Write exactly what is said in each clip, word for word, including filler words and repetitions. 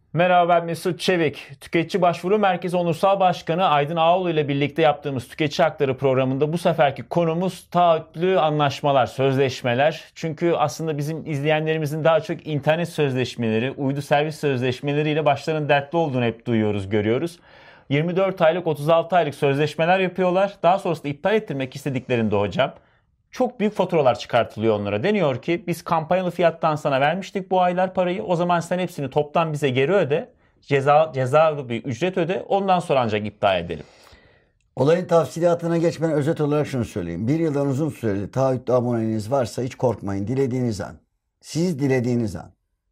Merhaba, ben Mesut Çevik. Tüketici Başvuru Merkezi Onursal Başkanı Aydın Ağaoğlu ile birlikte yaptığımız Tüketici Hakları programında bu seferki konumuz taahhütlü anlaşmalar, sözleşmeler. Çünkü aslında bizim izleyenlerimizin daha çok internet sözleşmeleri, uydu servis sözleşmeleriyle başlarının dertli olduğunu hep duyuyoruz, görüyoruz. yirmi dört aylık, otuz altı aylık sözleşmeler yapıyorlar. Daha sonrasında iptal ettirmek istediklerinde hocam çok büyük faturalar çıkartılıyor onlara. Deniyor ki biz kampanyalı fiyattan sana vermiştik bu aylar parayı. O zaman sen hepsini toptan bize geri öde. Ceza, cezalı bir ücret öde. Ondan sonra ancak iptal edelim. Olayın tafsilatına geçmeden özet olarak şunu söyleyeyim. Bir yıldan uzun süreli taahhütlü aboneliğiniz varsa hiç korkmayın. Dilediğiniz an, siz dilediğiniz an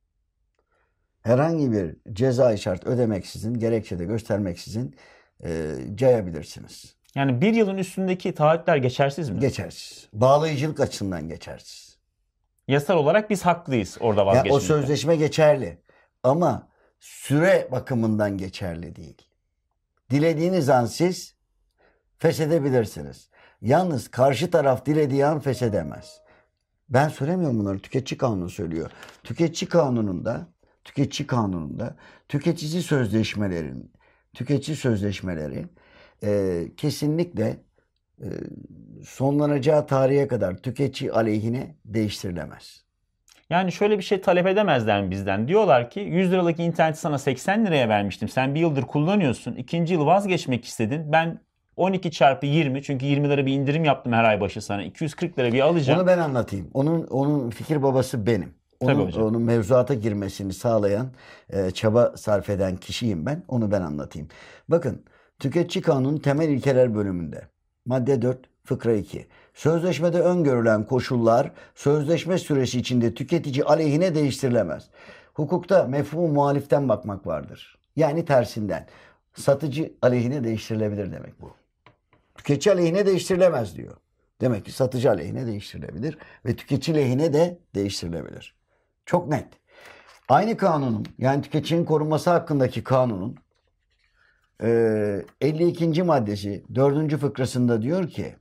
herhangi bir ceza şart ödemeksizin, gerekçe de göstermeksizin e, cayabilirsiniz. Yani bir yılın üstündeki taahhütler geçersiz mi? Geçersiz. Bağlayıcılık açısından geçersiz. Yasal olarak biz haklıyız orada Yani vazgeçmekte. o sözleşme geçerli ama süre bakımından geçerli değil. Dilediğiniz an siz feshedebilirsiniz. Yalnız karşı taraf dilediği an feshedemez. Ben söylemiyorum bunları. Tüketici kanunu söylüyor. Tüketici kanununda tüketici kanununda tüketici sözleşmelerin tüketici sözleşmeleri e, kesinlikle e, sonlanacağı tarihe kadar tüketici aleyhine değiştirilemez. Yani şöyle bir şey talep edemezler mi bizden? Diyorlar ki yüz liralık interneti sana seksen liraya vermiştim. Sen bir yıldır kullanıyorsun. İkinci yıl vazgeçmek istedin. Ben on iki çarpı yirmi, çünkü yirmi lira bir indirim yaptım her ay başı sana. iki yüz kırk lira bir alacağım. Onu ben anlatayım. Onun onun fikir babası benim. Tabii Onun, hocam. onun mevzuata girmesini sağlayan, e, çaba sarf eden kişiyim ben. Onu ben anlatayım. Bakın, Tüketici Kanunu temel ilkeler bölümünde madde dört fıkra iki. Sözleşmede öngörülen koşullar sözleşme süresi içinde tüketici aleyhine değiştirilemez. Hukukta mefhum muhaliften bakmak vardır. Yani tersinden. Satıcı aleyhine değiştirilebilir demek bu. Tüketici aleyhine değiştirilemez diyor. Demek ki satıcı aleyhine değiştirilebilir ve tüketici lehine de değiştirilebilir. Çok net. Aynı kanunun, yani tüketicinin korunması hakkındaki kanunun e, elli ikinci maddesi dördüncü fıkrasında diyor ki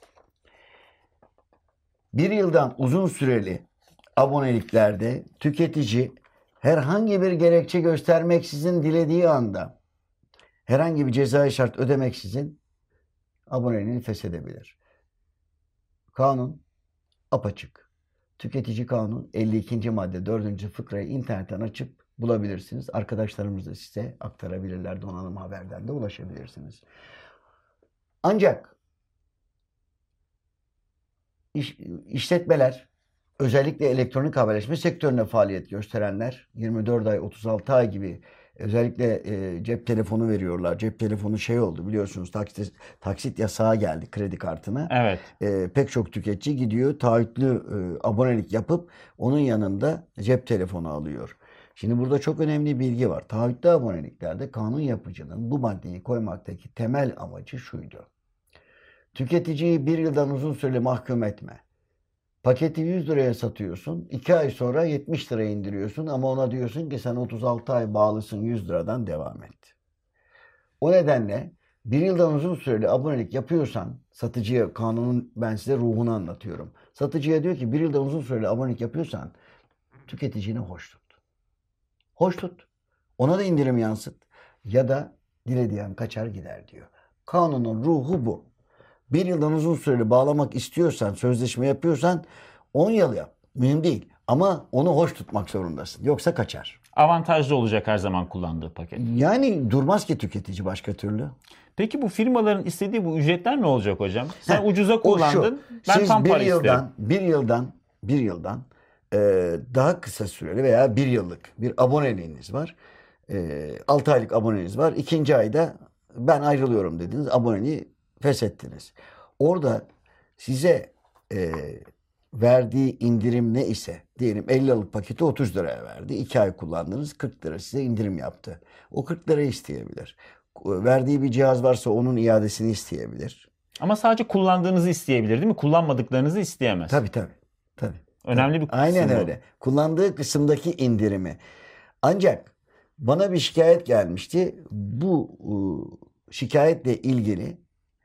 bir yıldan uzun süreli aboneliklerde tüketici herhangi bir gerekçe göstermeksizin dilediği anda herhangi bir cezai şart ödemeksizin aboneliğini feshedebilir. Kanun apaçık. Tüketici Kanun elli ikinci madde dördüncü fıkrayı internetten açıp bulabilirsiniz. Arkadaşlarımız da size aktarabilirler. Donanım Haber'den de ulaşabilirsiniz. Ancak iş, işletmeler, özellikle elektronik haberleşme sektörüne faaliyet gösterenler yirmi dört ay, otuz altı ay gibi özellikle e, cep telefonu veriyorlar. Cep telefonu şey oldu biliyorsunuz, taksit, taksit yasağı geldi kredi kartına. Evet. E, pek çok tüketici gidiyor taahhütlü e, abonelik yapıp onun yanında cep telefonu alıyor. Şimdi burada çok önemli bir bilgi var. Taahhütlü aboneliklerde kanun yapıcının bu maddeyi koymaktaki temel amacı şuydu. Tüketiciyi bir yıldan uzun süreli mahkum etme. Paketi yüz liraya satıyorsun. iki ay sonra yetmiş liraya indiriyorsun ama ona diyorsun ki sen otuz altı ay bağlısın, yüz liradan devam et. O nedenle bir yıldan uzun süreli abonelik yapıyorsan, satıcıya, kanunun ben size ruhunu anlatıyorum. Satıcıya diyor ki bir yıldan uzun süreli abonelik yapıyorsan tüketicini hoş tut. Hoş tut. Ona da indirim yansıt. Ya da dilediğin kaçar gider diyor. Kanunun ruhu bu. Bir yıldan uzun süreli bağlamak istiyorsan, sözleşme yapıyorsan on yıl yap. Mühim değil. Ama onu hoş tutmak zorundasın. Yoksa kaçar. Avantajlı olacak her zaman kullandığı paket. Yani durmaz ki tüketici başka türlü. Peki bu firmaların istediği bu ücretler ne olacak hocam? Sen Heh, ucuza kullandın. Ben Siz tam bir para yıldan, isterim. bir yıldan, bir yıldan e, daha kısa süreli veya bir yıllık bir aboneliğiniz var. E, altı aylık aboneliğiniz var. İkinci ayda ben ayrılıyorum dediniz. Aboneliği feshettiniz. Orada size e, verdiği indirim ne ise diyelim elli liralık paketi otuz liraya verdi. iki ay kullandınız, kırk lira size indirim yaptı. O kırk lirayı isteyebilir. Verdiği bir cihaz varsa onun iadesini isteyebilir. Ama sadece kullandığınızı isteyebilir değil mi? Kullanmadıklarınızı isteyemez. Tabii tabii. Tabii. Önemli tabii. bir kısım Aynen bu. öyle. Kullandığı kısımdaki indirimi. Ancak bana bir şikayet gelmişti. Bu e, şikayetle ilgili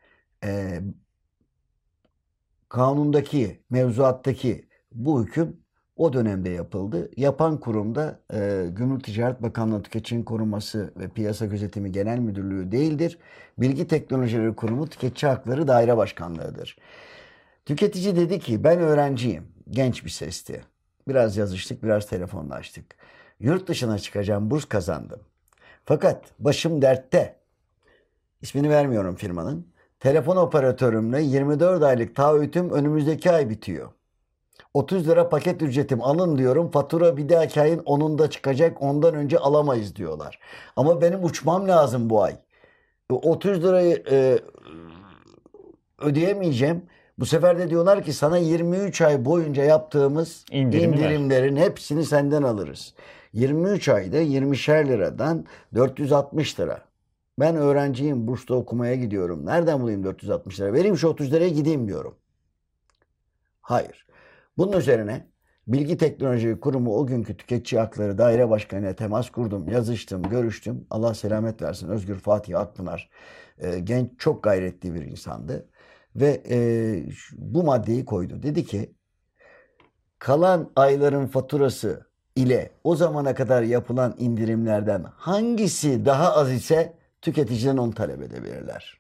e, kanundaki, mevzuattaki bu hüküm o dönemde yapıldı. Yapan kurumda e, Gümrük Ticaret Bakanlığı Tüketici'nin Korunması ve Piyasa Gözetimi Genel Müdürlüğü değildir. Bilgi Teknolojileri Kurumu Tüketici Hakları Daire Başkanlığı'dır. Tüketici dedi ki ben öğrenciyim. Genç bir sesti. Biraz yazıştık, biraz telefonlaştık. Yurt dışına çıkacağım, burs kazandım. Fakat başım dertte. İsmini vermiyorum firmanın. Telefon operatörümle yirmi dört aylık taahhütüm önümüzdeki ay bitiyor. otuz lira paket ücretim alın diyorum. Fatura bir dahaki ayın onunda çıkacak. Ondan önce alamayız diyorlar. Ama benim uçmam lazım bu ay. otuz lirayı e, ödeyemeyeceğim. Bu sefer de diyorlar ki sana yirmi üç ay boyunca yaptığımız İndirimler. indirimlerin hepsini senden alırız. yirmi üç ayda yirmişer liradan dört yüz altmış lira. Ben öğrenciyim, bursla okumaya gidiyorum. Nereden bulayım dört yüz altmış lira? Vereyim şu otuz liraya gideyim diyorum. Hayır. Bunun üzerine Bilgi Teknoloji Kurumu o günkü Tüketici Hakları Daire Başkanı'na temas kurdum, yazıştım, görüştüm. Allah selamet versin. Özgür Fatih Akpınar e, genç, çok gayretli bir insandı. Ve e, bu maddeyi koydu. Dedi ki kalan ayların faturası ile o zamana kadar yapılan indirimlerden hangisi daha az ise tüketiciden onu talep edebilirler.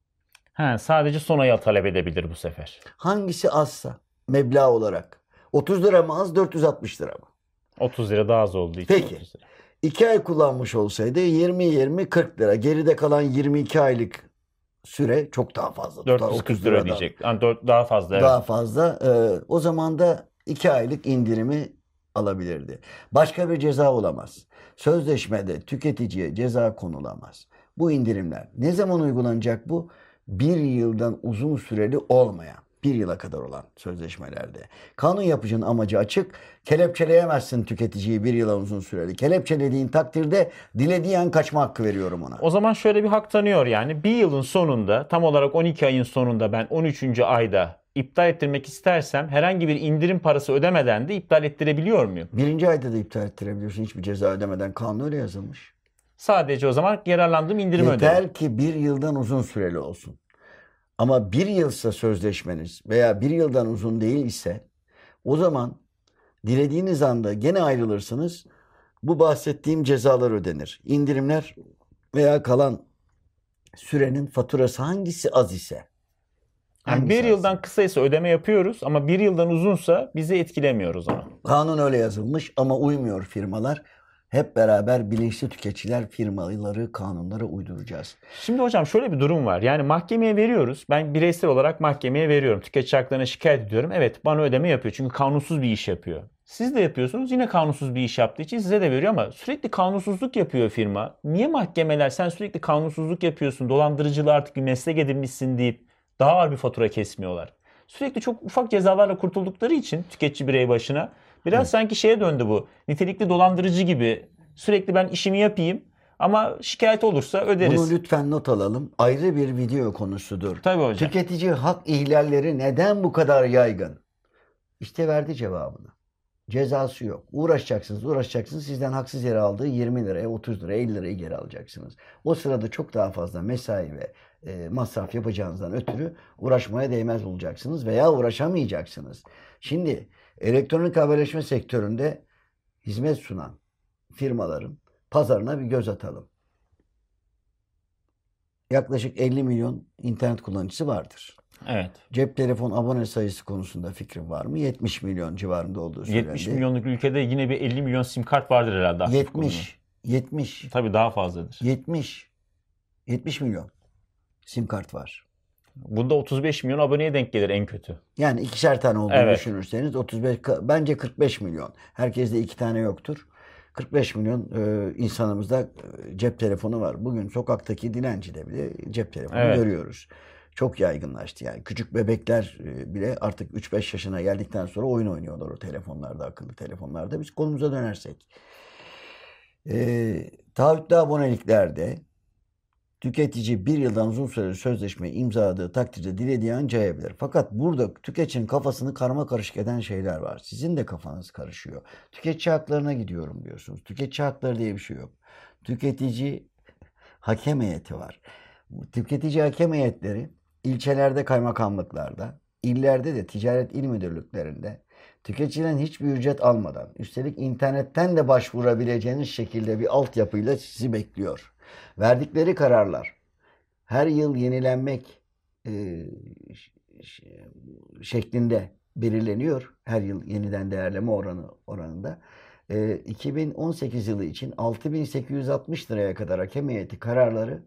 Ha, sadece son ayı talep edebilir bu sefer. Hangisi azsa meblağ olarak. otuz lira mı az, dört yüz altmış lira mı? otuz lira daha az olduğu için. Peki. otuz lira. iki ay kullanmış olsaydı yirmi yirmi kırk lira. Geride kalan yirmi iki aylık süre çok daha fazla. dört yüz kırk lira ödeyecek. Yani dört, daha fazla. Evet. Daha fazla. Ee, o zaman da iki aylık indirimi alabilirdi. Başka bir ceza olamaz. Sözleşmede tüketiciye ceza konulamaz. Bu indirimler ne zaman uygulanacak bu? Bir yıldan uzun süreli olmayan, bir yıla kadar olan sözleşmelerde. Kanun yapıcının amacı açık. Kelepçeleyemezsin tüketiciyi bir yıla uzun süreli. Kelepçelediğin takdirde dilediği an kaçma hakkı veriyorum ona. O zaman şöyle bir hak tanıyor yani. Bir yılın sonunda, tam olarak on iki ayın sonunda ben on üçüncü ayda iptal ettirmek istersem herhangi bir indirim parası ödemeden de iptal ettirebiliyor muyum? Birinci ayda da iptal ettirebiliyorsun hiçbir ceza ödemeden. Kanun öyle yazılmış. Sadece o zaman yararlandığım indirimi Yeter öderim. ki bir yıldan uzun süreli olsun. Ama bir yılsa sözleşmeniz veya bir yıldan uzun değil ise o zaman dilediğiniz anda gene ayrılırsınız. Bu bahsettiğim cezalar ödenir. İndirimler veya kalan sürenin faturası hangisi az ise. Yani hangisi bir az? yıldan kısaysa ödeme yapıyoruz ama bir yıldan uzunsa bizi etkilemiyor o zaman. Kanun öyle yazılmış ama uymuyor firmalar. Hep beraber bilinçli tüketiciler firmaları, kanunlara uyduracağız. Şimdi hocam şöyle bir durum var. Yani mahkemeye veriyoruz. Ben bireysel olarak mahkemeye veriyorum. Tüketici haklarına şikayet ediyorum. Evet, bana ödeme yapıyor. Çünkü kanunsuz bir iş yapıyor. Siz de yapıyorsunuz. Yine kanunsuz bir iş yaptığı için size de veriyor ama sürekli kanunsuzluk yapıyor firma. Niye mahkemeler sen sürekli kanunsuzluk yapıyorsun, dolandırıcılığı artık bir meslek edinmişsin deyip daha ağır bir fatura kesmiyorlar? Sürekli çok ufak cezalarla kurtuldukları için tüketici birey başına biraz Evet. sanki şeye döndü bu. Nitelikli dolandırıcı gibi. Sürekli ben işimi yapayım ama şikayet olursa öderiz. Bunu lütfen not alalım. Ayrı bir video konusudur. Tabii hocam. Tüketici hak ihlalleri neden bu kadar yaygın? İşte verdi cevabını. Cezası yok. Uğraşacaksınız, uğraşacaksınız. Sizden haksız yere aldığı yirmi liraya, otuz liraya, elli lirayı geri alacaksınız. O sırada çok daha fazla mesai ve e, masraf yapacağınızdan ötürü uğraşmaya değmez olacaksınız veya uğraşamayacaksınız. Şimdi elektronik haberleşme sektöründe hizmet sunan firmaların pazarına bir göz atalım. Yaklaşık elli milyon internet kullanıcısı vardır. Evet. Cep telefon abone sayısı konusunda fikrin var mı? yetmiş milyon civarında olduğu söylendi. yetmiş milyonluk ülkede yine bir elli milyon sim kart vardır herhalde. aktif yetmiş. yetmiş. kullanılan. Tabii daha fazladır. yetmiş. yetmiş milyon sim kart var. Bunda otuz beş milyon aboneye denk gelir en kötü. Yani ikişer tane olduğunu Evet. düşünürseniz otuz beş, bence kırk beş milyon. Herkeste iki tane yoktur. kırk beş milyon e, insanımızda e, cep telefonu var. Bugün sokaktaki dilencide bile cep telefonu Evet. görüyoruz. Çok yaygınlaştı yani. Küçük bebekler e, bile artık üç beş yaşına geldikten sonra oyun oynuyorlar o telefonlarda, akıllı telefonlarda. Biz konumuza dönersek. E, taahhütlü aboneliklerde tüketici bir yıldan uzun süreli sözleşme imzaladığı takdirde dilediği an cayabilir. Fakat burada tüketicinin kafasını karma karışık eden şeyler var. Sizin de kafanız karışıyor. Tüketici haklarına gidiyorum diyorsunuz. Tüketici hakları diye bir şey yok. Tüketici hakem heyeti var. Bu tüketici hakem heyetleri ilçelerde kaymakamlıklarda, illerde de ticaret il müdürlüklerinde Tüketiciden hiçbir ücret almadan, üstelik internetten de başvurabileceğiniz şekilde bir altyapıyla sizi bekliyor. Verdikleri kararlar her yıl yenilenmek e, şeklinde belirleniyor. Her yıl yeniden değerleme oranı oranında. E, iki bin on sekiz yılı için altı bin sekiz yüz altmış liraya kadar hakem heyeti kararları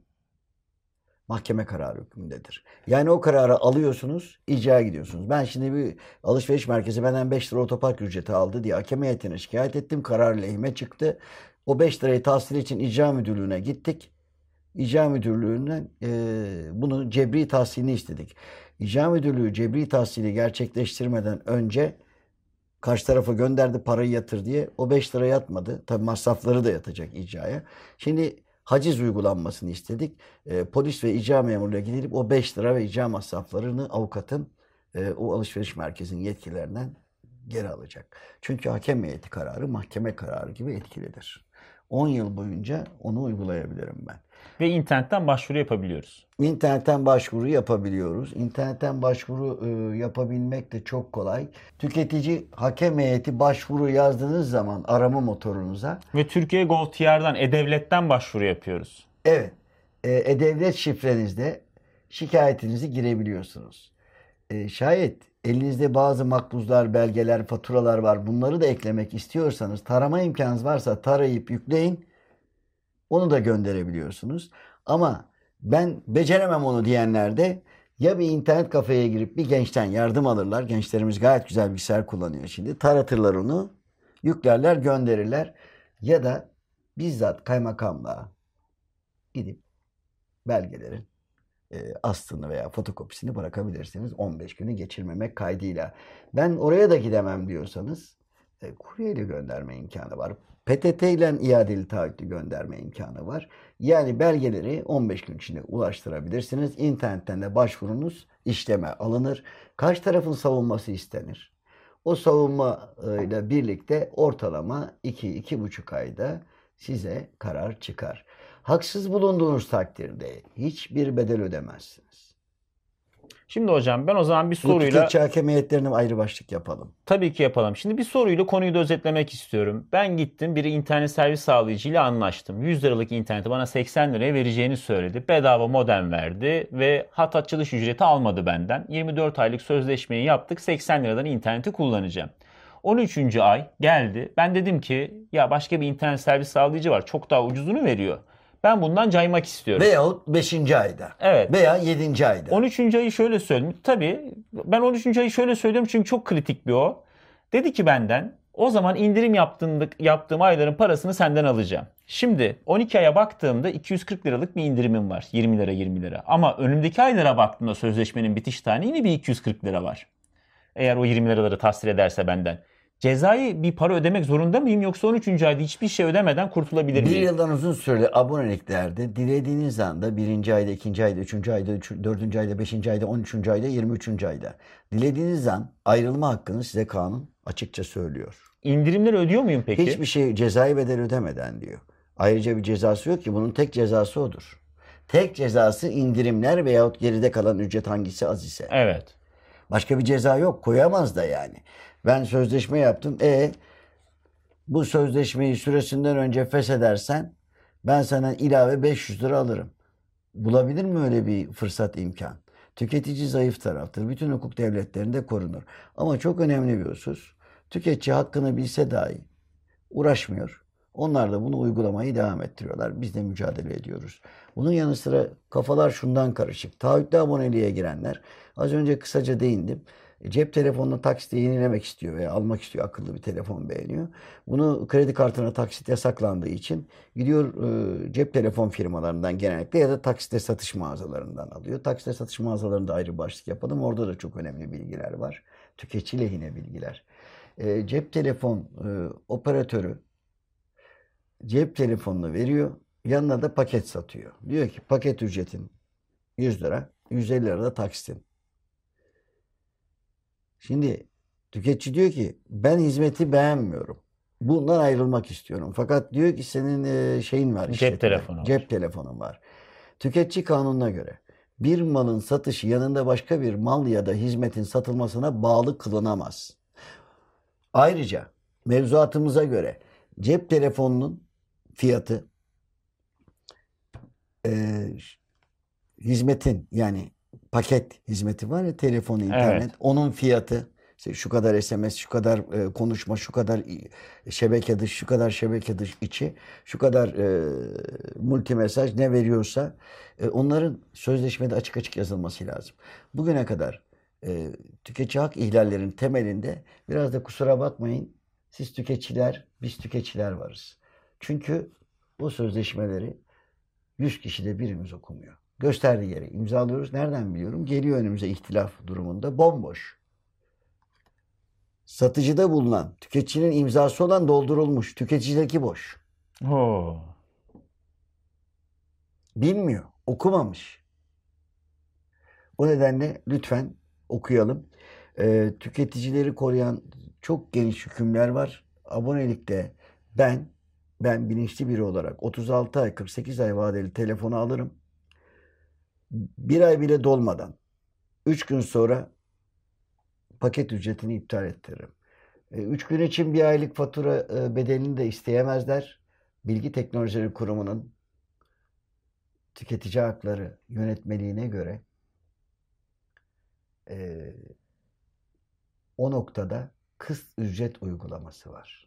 mahkeme kararı hükmündedir. Yani o kararı alıyorsunuz, icraya gidiyorsunuz. Ben şimdi bir alışveriş merkezi benden beş lira otopark ücreti aldı diye hakem heyetine şikayet ettim. Karar lehime çıktı. O beş lirayı tahsil için icra müdürlüğüne gittik. İcra müdürlüğünden e, bunu cebri tahsilini istedik. İcra müdürlüğü cebri tahsili gerçekleştirmeden önce karşı tarafa gönderdi parayı yatır diye. O beş lira yatmadı. Tabii masrafları da yatacak icraya. Şimdi haciz uygulanmasını istedik. E, polis ve icra memuruyla gidip o beş lira ve icra masraflarını avukatın e, o alışveriş merkezinin yetkililerinden geri alacak. Çünkü hakem heyeti kararı mahkeme kararı gibi etkilidir. on yıl boyunca onu uygulayabilirim ben. Ve internetten başvuru yapabiliyoruz. İnternetten başvuru yapabiliyoruz. İnternetten başvuru e, yapabilmek de çok kolay. Tüketici hakem heyeti başvuru yazdığınız zaman arama motorunuza. Ve Türkiye Gov.tr'dan, E-Devlet'ten başvuru yapıyoruz. Evet. E, E-Devlet şifrenizde şikayetinizi girebiliyorsunuz. E, şayet elinizde bazı makbuzlar, belgeler, faturalar var. Bunları da eklemek istiyorsanız, tarama imkanınız varsa tarayıp yükleyin. Onu da gönderebiliyorsunuz. Ama ben beceremem onu diyenler de ya bir internet kafeye girip bir gençten yardım alırlar. Gençlerimiz gayet güzel bilgisayar kullanıyor şimdi. Taratırlar onu, yüklerler, gönderirler. Ya da bizzat kaymakamlığa gidip belgelerin e, aslını veya fotokopisini bırakabilirsiniz. on beş günü geçirmemek kaydıyla. Ben oraya da gidemem diyorsanız e, kuryeyle gönderme imkanı var. P T T ile iadeli taahhütlü gönderme imkanı var. Yani belgeleri on beş gün içinde ulaştırabilirsiniz. İnternetten de başvurunuz işleme alınır. Karşı tarafın savunması istenir. O savunma ile birlikte ortalama iki iki buçuk ayda size karar çıkar. Haksız bulunduğunuz takdirde hiçbir bedel ödemezsiniz. Şimdi hocam ben o zaman bir Bu soruyla... tüketici hakem heyetlerine ayrı başlık yapalım. Tabii ki yapalım. Şimdi bir soruyla konuyu da özetlemek istiyorum. Ben gittim bir internet servis sağlayıcıyla anlaştım. yüz liralık interneti bana seksen liraya vereceğini söyledi. Bedava modem verdi ve hat açılış ücreti almadı benden. yirmi dört aylık sözleşmeyi yaptık. seksen liradan interneti kullanacağım. on üçüncü ay geldi. Ben dedim ki ya başka bir internet servis sağlayıcı var. Çok daha ucuzunu veriyor. Ben bundan caymak istiyorum. Veyahut beşinci ayda. Evet. Veya yedinci ayda. on üçüncü ayı şöyle söyleyeyim. Tabii ben on üçüncü ayı şöyle söylüyorum çünkü çok kritik bir o. Dedi ki benden o zaman indirim yaptığım, yaptığım ayların parasını senden alacağım. Şimdi on iki aya baktığımda iki yüz kırk liralık bir indirimim var. yirmi lira yirmi lira. Ama önümdeki aylara baktığımda sözleşmenin bitiş tarihi yine bir iki yüz kırk lira var. Eğer o yirmi liraları tahsil ederse benden. Cezayı bir para ödemek zorunda mıyım yoksa on üçüncü ayda hiçbir şey ödemeden kurtulabilir miyim? Bir yıldan uzun süreli aboneliklerde dilediğiniz anda birinci ayda, ikinci ayda, üçüncü ayda, dördüncü ayda, beşinci ayda, on üçüncü ayda, yirmi üçüncü ayda. Dilediğiniz an ayrılma hakkını size kanun açıkça söylüyor. İndirimleri ödüyor muyum peki? Hiçbir şey cezai bedel ödemeden diyor. Ayrıca bir cezası yok ki bunun tek cezası odur. Tek cezası indirimler veyahut geride kalan ücret hangisi az ise. Evet. Başka bir ceza yok. Koyamaz da yani. Ben sözleşme yaptım. E bu sözleşmeyi süresinden önce feshedersen ben sana ilave beş yüz lira alırım. Bulabilir mi öyle bir fırsat, imkan? Tüketici zayıf taraftır. Bütün hukuk devletlerinde korunur. Ama çok önemli bir husus. Tüketici hakkını bilse dahi uğraşmıyor. Onlar da bunu uygulamayı devam ettiriyorlar. Biz de mücadele ediyoruz. Bunun yanı sıra kafalar şundan karışık. Taahhütlü aboneliğe girenler, az önce kısaca değindim. Cep telefonunu taksitle yenilemek istiyor veya almak istiyor, akıllı bir telefon beğeniyor. Bunu kredi kartına taksit yasaklandığı için gidiyor e, cep telefon firmalarından genellikle ya da taksitle satış mağazalarından alıyor. Taksitle satış mağazalarında ayrı başlık yapalım. Orada da çok önemli bilgiler var. Tüketici lehine bilgiler. E, cep telefon e, operatörü cep telefonunu veriyor. Yanına da paket satıyor. Diyor ki paket ücretin yüz lira, yüz elli lira da taksitin. Şimdi tüketici diyor ki ben hizmeti beğenmiyorum. Bundan ayrılmak istiyorum. Fakat diyor ki senin e, şeyin var. Cep işletme, telefonu var. Cep telefonun var. Tüketici kanununa göre bir malın satışı yanında başka bir mal ya da hizmetin satılmasına bağlı kılınamaz. Ayrıca mevzuatımıza göre cep telefonunun fiyatı e, hizmetin yani paket hizmeti var ya, telefon, internet, Evet. onun fiyatı işte şu kadar S M S, şu kadar e, konuşma, şu kadar i- şebeke dışı, şu kadar şebeke dışı içi, şu kadar e, multi mesaj ne veriyorsa e, onların sözleşmede açık açık yazılması lazım. Bugüne kadar e, tüketici hak ihlallerinin temelinde biraz da kusura bakmayın siz tüketiciler, biz tüketiciler varız. Çünkü bu sözleşmeleri yüz kişide birimiz okumuyor. Gösterdiği yere imzalıyoruz. Nereden biliyorum? Geliyor önümüze ihtilaf durumunda bomboş. Satıcıda bulunan, tüketicinin imzası olan doldurulmuş. Tüketicideki boş. Oo. Bilmiyor, okumamış. O nedenle lütfen okuyalım. Ee, tüketicileri koruyan çok geniş hükümler var. Abonelikte ben, ben bilinçli biri olarak otuz altı ay, kırk sekiz ay vadeli telefonu alırım. Bir ay bile dolmadan üç gün sonra paket ücretini iptal ettiririm. Üç gün için bir aylık fatura e, bedelini de isteyemezler. Bilgi Teknolojileri Kurumu'nun tüketici hakları yönetmeliğine göre e, o noktada kıst ücret uygulaması var.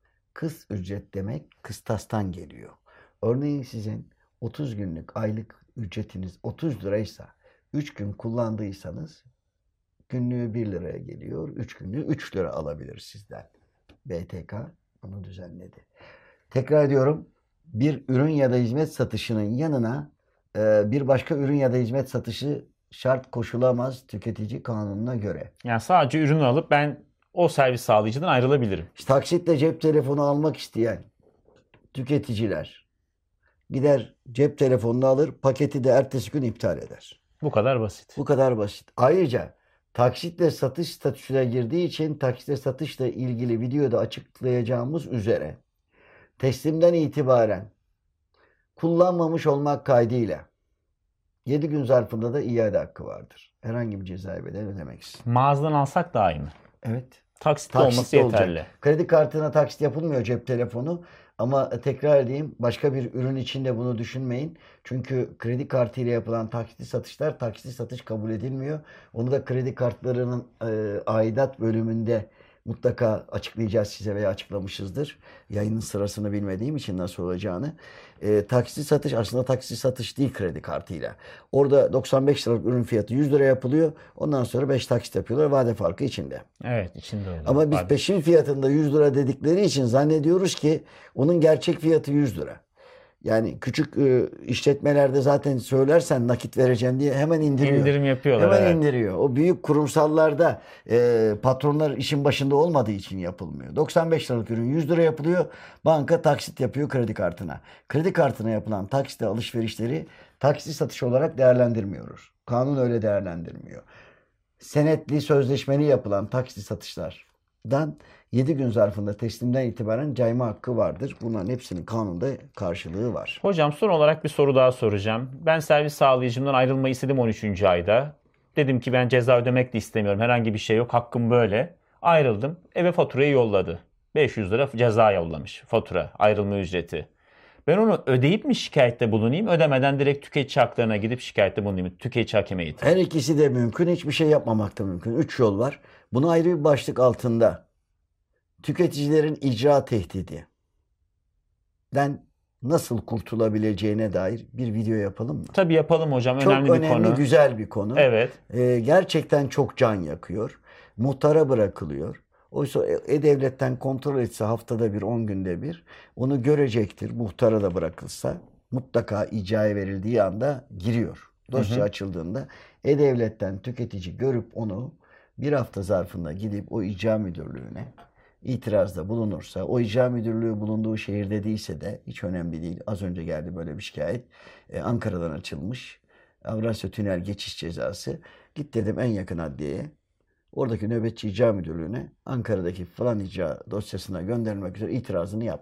Kıst ücret demek kıstastan geliyor. Örneğin sizin otuz günlük aylık ücretiniz otuz liraysa üç gün kullandıysanız günlüğü bir liraya geliyor. üç günlüğü üç lira alabilir sizden. B T K bunu düzenledi. Tekrar ediyorum. Bir ürün ya da hizmet satışının yanına e, bir başka ürün ya da hizmet satışı şart koşulamaz tüketici kanununa göre. Yani sadece ürünü alıp ben o servis sağlayıcıdan ayrılabilirim. İşte taksitle cep telefonu almak isteyen tüketiciler gider cep telefonunu alır, paketi de ertesi gün iptal eder. Bu kadar basit. Bu kadar basit. Ayrıca taksitle satış statüsüne girdiği için taksitle satışla ilgili videoda açıklayacağımız üzere teslimden itibaren kullanmamış olmak kaydıyla yedi gün zarfında da iade hakkı vardır. Herhangi bir cezai bedel ödemeksiz. Mağazadan alsak daha iyi mi? Evet. Taksitle olması Taksitle yeterli. olacak. Kredi kartına taksit yapılmıyor cep telefonu. Ama tekrar edeyim, başka bir ürün için de bunu düşünmeyin. Çünkü kredi kartı ile yapılan taksitli satışlar taksitli satış kabul edilmiyor. Onu da kredi kartlarının e, aidat bölümünde mutlaka açıklayacağız size veya açıklamışızdır. Yayının sırasını bilmediğim için nasıl olacağını. E, taksitli satış aslında taksitli satış değil kredi kartıyla. Orada doksan beş liralık ürün fiyatı yüz lira yapılıyor. Ondan sonra beş taksit yapıyorlar. Vade farkı içinde. Evet, içinde oluyor. Ama biz Vade. peşin fiyatında yüz lira dedikleri için zannediyoruz ki onun gerçek fiyatı yüz lira. Yani küçük e, işletmelerde zaten söylersen nakit vereceğim diye hemen indiriyor. İndirim yapıyorlar. Hemen evet. indiriyor. O büyük kurumsallarda e, patronlar işin başında olmadığı için yapılmıyor. doksan beş liralık ürün yüz lira yapılıyor. Banka taksit yapıyor kredi kartına. Kredi kartına yapılan taksitle alışverişleri taksitli satış olarak değerlendirmiyoruz. Kanun öyle değerlendirmiyor. Senetli sözleşmeli yapılan taksitli satışlardan yedi gün zarfında teslimden itibaren cayma hakkı vardır. Bunların hepsinin kanunda karşılığı var. Hocam son olarak bir soru daha soracağım. Ben servis sağlayıcımdan ayrılmayı istedim on üçüncü ayda. Dedim ki ben ceza ödemek de istemiyorum. Herhangi bir şey yok. Hakkım böyle. Ayrıldım. Eve faturayı yolladı. beş yüz lira ceza yollamış. Fatura, ayrılma ücreti. Ben onu ödeyip mi şikayette bulunayım? Ödemeden direkt tüketici haklarına gidip şikayette bulunayım. Tüketici hakem heyeti. Her ikisi de mümkün. Hiçbir şey yapmamak da mümkün. Üç yol var. Bunu ayrı bir başlık altında tüketicilerin icra tehdidi den nasıl kurtulabileceğine dair bir video yapalım mı? Tabii yapalım hocam. Çok Önemli, önemli, bir konu. güzel bir konu. Evet. Ee, gerçekten çok can yakıyor. Muhtara bırakılıyor. Oysa E-Devlet'ten kontrol etse haftada bir, on günde bir onu görecektir. Muhtara da bırakılsa mutlaka icraya verildiği anda giriyor. Dosya Hı hı. açıldığında E-Devlet'ten tüketici görüp onu bir hafta zarfında gidip o icra müdürlüğüne itirazda bulunursa, o icra müdürlüğü bulunduğu şehirde değilse de hiç önemli değil. Az önce geldi böyle bir şikayet. Ee, Ankara'dan açılmış. Avrasya Tünel geçiş cezası. Git dedim en yakın adliyeye. Oradaki nöbetçi icra müdürlüğüne Ankara'daki falan icra dosyasına gönderilmek üzere itirazını yap dedim.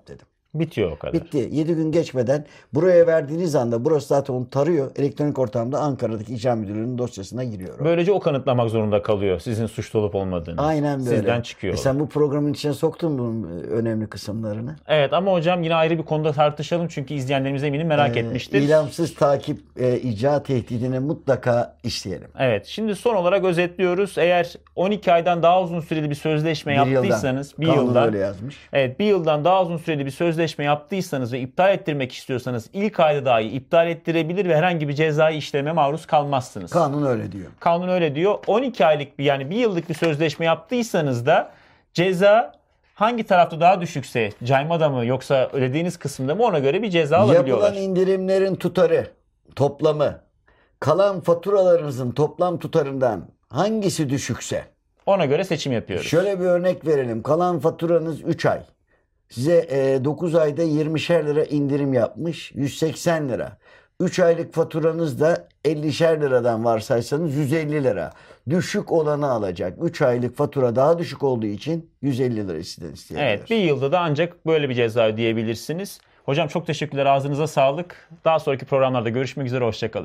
Bitiyor o kadar. Bitti. yedi gün geçmeden buraya verdiğiniz anda burası zaten onu tarıyor. Elektronik ortamda Ankara'daki İcra Müdürlüğü'nün dosyasına giriyor. Böylece o kanıtlamak zorunda kalıyor sizin suçlu olup olmadığını. Aynen böyle. Sizden çıkıyor. E sen bu programın içine soktun bunun önemli kısımlarını. Evet ama hocam yine ayrı bir konuda tartışalım çünkü izleyenlerimiz eminim merak Ee, etmiştir. İlamsız takip e, icra tehdidini mutlaka işleyelim. Evet. Şimdi son olarak özetliyoruz. Eğer on iki aydan daha uzun süreli bir sözleşme Bir yaptıysanız, yıldan. bir Kanun yıldan, öyle yazmış. evet, bir yıldan daha uzun süreli bir sözleşme yaptıysanız ve iptal ettirmek istiyorsanız ilk ayda dahi iptal ettirebilir ve herhangi bir cezai işleme maruz kalmazsınız. Kanun öyle diyor. Kanun öyle diyor. on iki aylık bir yani bir yıllık bir sözleşme yaptıysanız da ceza hangi tarafta daha düşükse, caymada mı yoksa ödediğiniz kısımda mı, ona göre bir ceza alabiliyorlar. Yapılan indirimlerin tutarı, toplamı, kalan faturalarınızın toplam tutarından hangisi düşükse, Ona göre seçim yapıyoruz. şöyle bir örnek verelim. Kalan faturanız üç ay. Size e, dokuz ayda yirmişer lira indirim yapmış. yüz seksen lira. üç aylık faturanız da ellişer liradan varsaysanız yüz elli lira. Düşük olanı alacak. üç aylık fatura daha düşük olduğu için yüz elli lira sizden isteyebilir. Evet, bir yılda da ancak böyle bir ceza ödeyebilirsiniz. Hocam çok teşekkürler. Ağzınıza sağlık. Daha sonraki programlarda görüşmek üzere. Hoşça kalın.